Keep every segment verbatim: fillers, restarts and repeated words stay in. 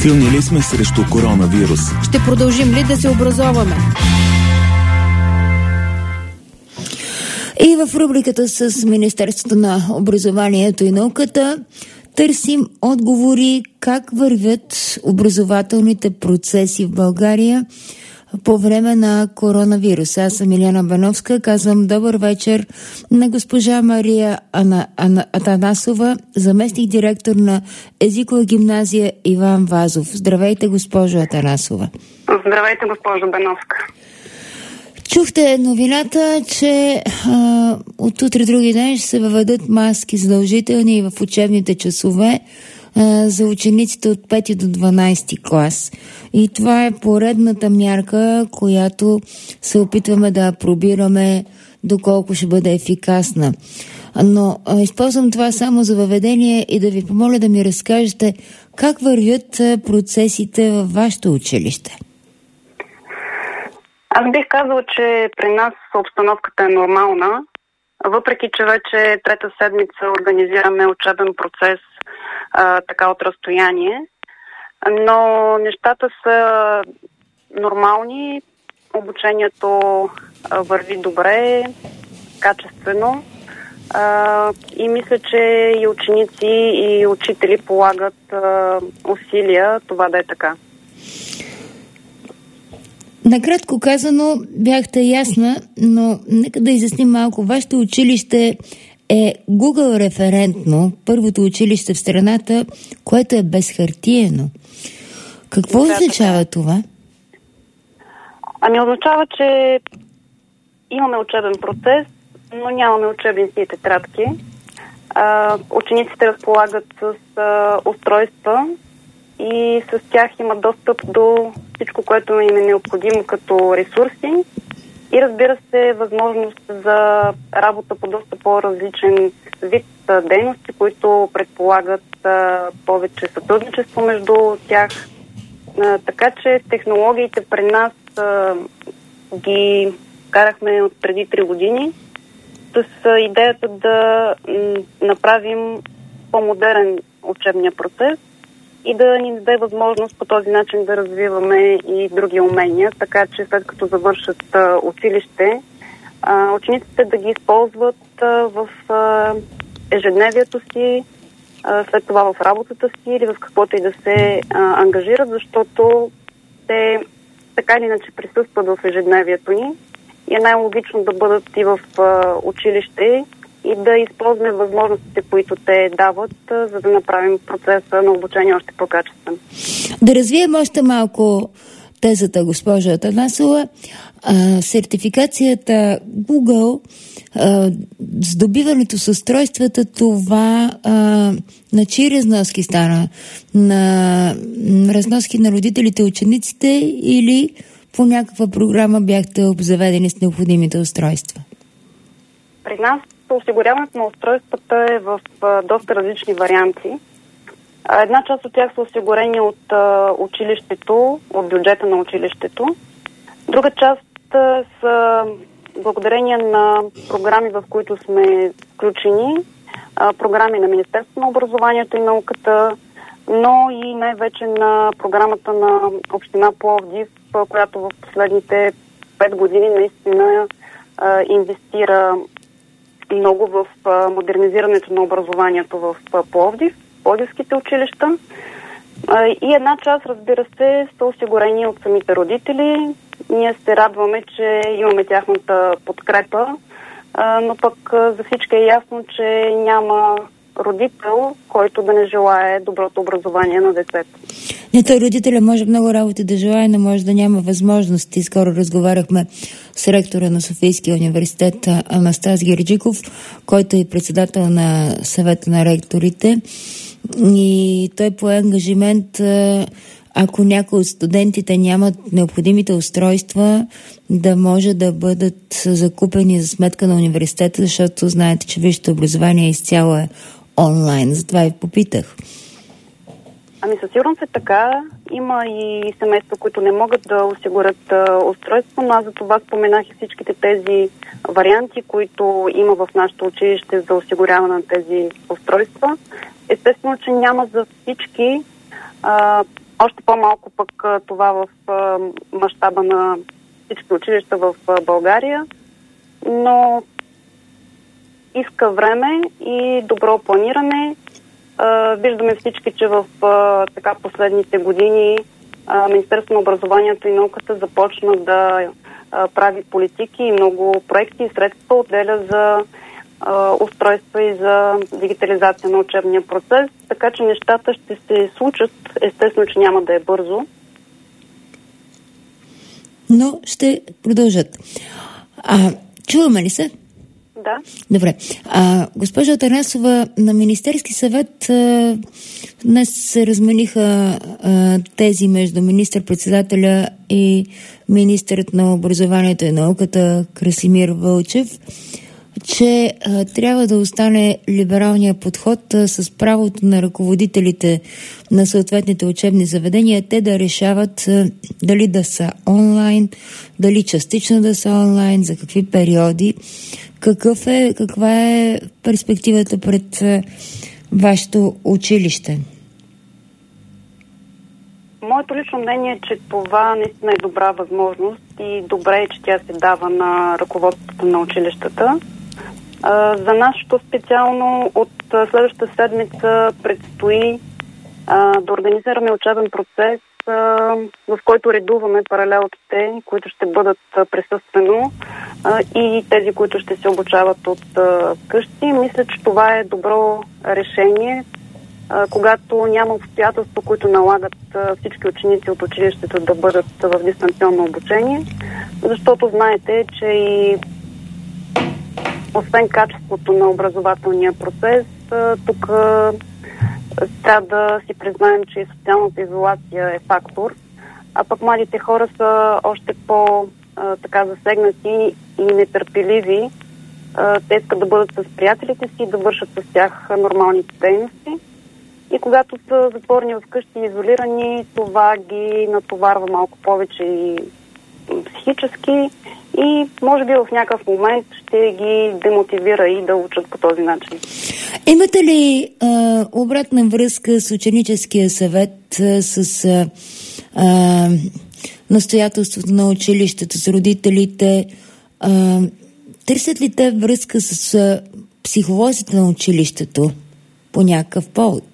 Силни ли сме срещу коронавирус? Ще продължим ли да се образоваме? И в рубриката с Министерството на образованието и науката търсим отговори как вървят образователните процеси в България по време на коронавирус. Аз съм Илияна Бановска, казвам добър вечер на госпожа Мария Ана, Ана, Атанасова, заместник директор на езикова гимназия Иван Вазов. Здравейте, госпожо Атанасова. Здравейте, госпожо Бановска. Чухте новината, че а, от утре други ден ще се въведат маски задължителни в учебните часове а, за учениците от пети до дванадесети клас. И това е поредната мярка, която се опитваме да пробираме доколко ще бъде ефикасна. Но а, използвам това само за въведение и да ви помоля да ми разкажете как вървят процесите във вашето училище. Аз бих казала, че при нас обстановката е нормална, въпреки че вече трета седмица организираме учебен процес а, така от разстояние, но нещата са нормални, обучението а, върви добре, качествено а, и мисля, че и ученици и учители полагат а, усилия това да е така. Накратко казано, бяхте ясна, но нека да изясним малко. Вашето училище е Google референтно, първото училище в страната, което е безхартиено. Какво да, означава така това? Ами означава, че имаме учебен процес, но нямаме учебници и тетрадки. А, учениците разполагат с а, устройства и с тях имат достъп до всичко, което им е необходимо като ресурси и разбира се възможност за работа по доста по-различен вид а, дейности, които предполагат а, повече сътрудничество между тях. А, така че технологиите при нас а, ги карахме от преди три години с а, идеята да м, направим по-модерен учебния процес и да ни даде възможност по този начин да развиваме и други умения, така че след като завършат а, училище, а, учениците да ги използват а, в а, ежедневието си, а, след това в работата си или в каквото и да се а, ангажират, защото те така или иначе присъстват в ежедневието ни и е най-логично да бъдат и в а, училище и да използваме възможностите, които те дават, за да направим процеса на обучение още по-качествен. Да развием още малко тезата, госпожа Атанасова. А, сертификацията Google, а, здобиването с устройствата, това а, на чии разноски стана? На разноски на родителите и учениците или по някаква програма бяхте обзаведени с необходимите устройства? При нас осигуряването на устройствата е в а, доста различни варианти. А, една част от тях са осигурени от а, училището, от бюджета на училището. Друга част а, са благодарение на програми, в които сме включени, а, програми на Министерството на образованието и науката, но и най-вече на програмата на община Пловдив, а, която в последните пет години наистина а, инвестира много в а, модернизирането на образованието в а, Пловдив, пловдивските училища. А, и една част, разбира се, са осигурени от самите родители. Ние се радваме, че имаме тяхната подкрепа, а, но пък а, за всички е ясно, че няма родител, който да не желае доброто образование на децата. Не, той родителя може много работи да желае, но може да няма възможности. Скоро разговаряхме с ректора на Софийския университет Анастас Герджиков, който е председател на съвета на ректорите. И той пое ангажимент, ако някои от студентите нямат необходимите устройства, да може да бъдат закупени за сметка на университета, защото знаете, че висшето образование изцяло е онлайн. Затова и попитах. Ами със сигурност е така. Има и семейства, които не могат да осигурят а, устройство, но аз за това споменах и всичките тези варианти, които има в нашето училище за осигуряване на тези устройства. Естествено, че няма за всички а, Още по-малко пък това в мащаба на всички училища в България, но иска време и добро планиране. Виждаме всички, че в така последните години Министерството на образованието и науката започна да прави политики и много проекти и средства отделя за устройства и за дигитализация на учебния процес, така че нещата ще се случат. Естествено, че няма да е бързо. Но ще продължат. А, чуваме ли се? Да. Добре. А, госпожа Атанасова, на Министерски съвет а, днес се размениха а, тези между министър-председателя и министърът на образованието и науката Красимир Вълчев, че а, трябва да остане либералния подход а, с правото на ръководителите на съответните учебни заведения, те да решават а, дали да са онлайн, дали частично да са онлайн, за какви периоди. Какъв е, каква е перспективата пред а, вашето училище? Моето лично мнение е, че това наистина е добра възможност и добре е, че тя се дава на ръководството на училищата. Uh, за нашето специално от uh, следващата седмица предстои uh, да организираме учебен процес, uh, в който редуваме паралелките, които ще бъдат uh, присъствено uh, и тези, които ще се обучават от uh, къщи. Мисля, че това е добро решение, uh, когато няма обстоятелства, които налагат uh, всички ученици от училището да бъдат uh, в дистанционно обучение, защото знаете, че и освен качеството на образователния процес, тук трябва да си признаем, че и социалната изолация е фактор, а пък младите хора са още по-така засегнати и нетърпеливи. Те искат да бъдат с приятелите си и да вършат с тях нормалните дейности. И когато са затворени вкъщи и изолирани, това ги натоварва малко повече и психически и може би в някакъв момент ще ги демотивира и да учат по този начин. Имате ли а, обратна връзка с ученическия съвет, а, с а, а, настоятелството на училището, с родителите? А, търсят ли те връзка с а, психолозите на училището по някакъв повод?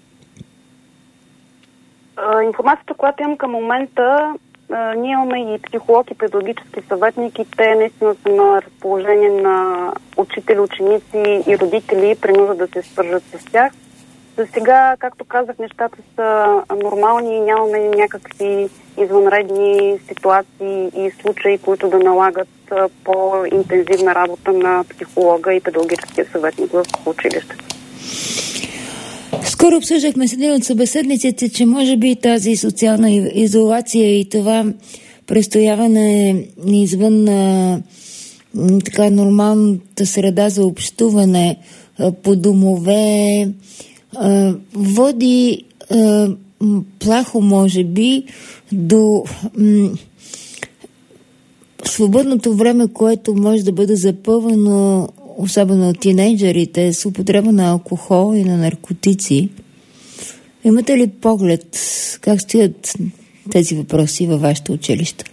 А, информацията, която имам към момента, Uh, ние имаме и психолог и педагогически съветник и те наистина са на разположение на учители, ученици и родители, принуда да се свържат с тях. За сега, както казах, нещата са нормални и нямаме някакви извънредни ситуации и случаи, които да налагат uh, по-интензивна работа на психолога и педагогическия съветник в училището. Скоро обсъждахме с един от събеседниците, че може би тази социална изолация и това престояване извън а, така нормалната среда за общуване а, по домове а, води а, плахо, може би, до м, свободното време, което може да бъде запълвано особено от тинейджерите, с употреба на алкохол и на наркотици. Имате ли поглед как стоят тези въпроси във вашето училище?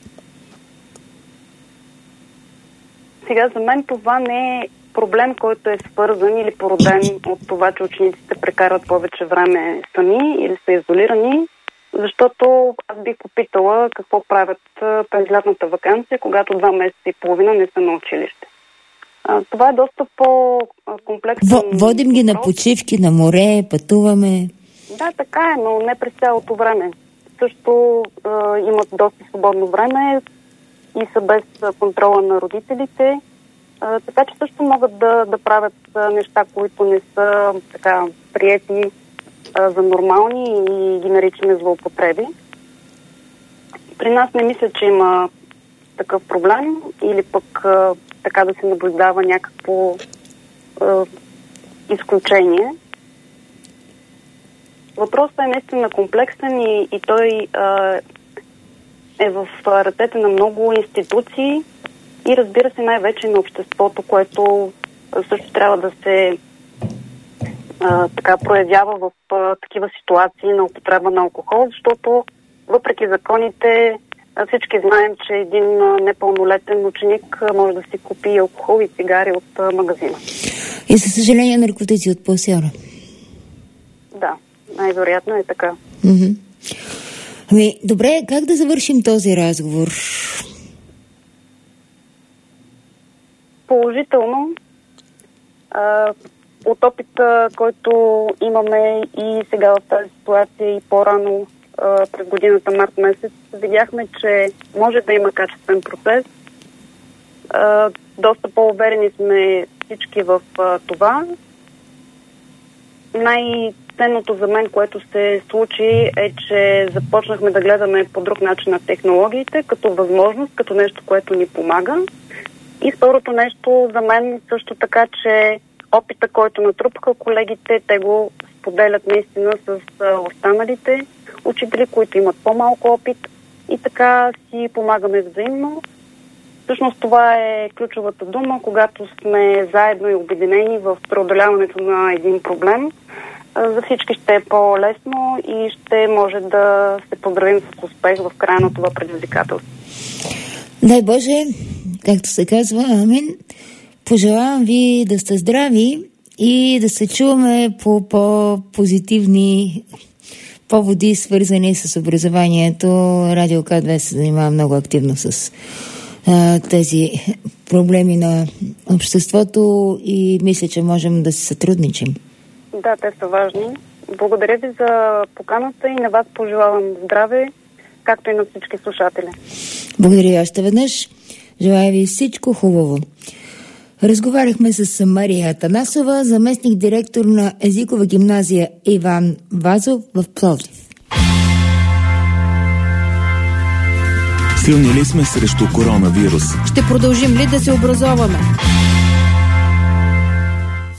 Сега за мен това не е проблем, който е свързан или породен от това, че учениците прекарват повече време сами или са изолирани, защото аз бих попитала какво правят през лятната ваканция, когато два месеца и половина не са на училище. Това е доста по-комплексен. Водим ги на почивки, на море, пътуваме. Да, така е, но не през цялото време. Също е, имат доста свободно време и са без контрола на родителите. Е, така че също могат да, да правят неща, които не са така приети е, за нормални и ги наричаме злоупотреби. При нас не мисля, че има такъв проблем или пък е, така да се наблюдава някакво е, изключение. Въпросът е наистина комплексен и, и той е, е в ръцете на много институции и разбира се най-вече на обществото, което също трябва да се а, така проявява в а, такива ситуации на употреба на алкохол, защото въпреки законите всички знаем, че един непълнолетен ученик може да си купи алкохол и цигари от магазина. И със съжаление наркотици от пасиора. Да, най-вероятно е така. Mm-hmm. Ами, добре, как да завършим този разговор? Положително. А, от опита, който имаме и сега в тази ситуация и по-рано а, през годината март месец, видяхме, че може да има качествен процес. А, доста по-уверени сме всички в а, това. Най-ценното за мен, което се случи, е, че започнахме да гледаме по друг начин на технологиите, като възможност, като нещо, което ни помага. И второто нещо за мен също така, че опита, който натрупаха колегите, те го споделят наистина с останалите учители, които имат по-малко опит и така си помагаме взаимно. Всъщност това е ключовата дума, когато сме заедно и обединени в преодоляването на един проблем. За всички ще е по-лесно и ще може да се поздравим с успех в края на това предизвикателство. Дай Боже, както се казва, амин. Пожелавам ви да сте здрави и да се чуваме по по-позитивни поводи, свързани с образованието. Радио К две се занимава много активно с а, тези проблеми на обществото и мисля, че можем да се сътрудничим. Да, те са важни. Благодаря ви за поканата и на вас пожелавам здраве, както и на всички слушатели. Благодаря още веднъж. Желая ви всичко хубаво. Разговаряхме с Мария Атанасова, заместник директор на езикова гимназия Иван Вазов в Пловдив. Силни ли сме срещу коронавирус? Ще продължим ли да се образоваме?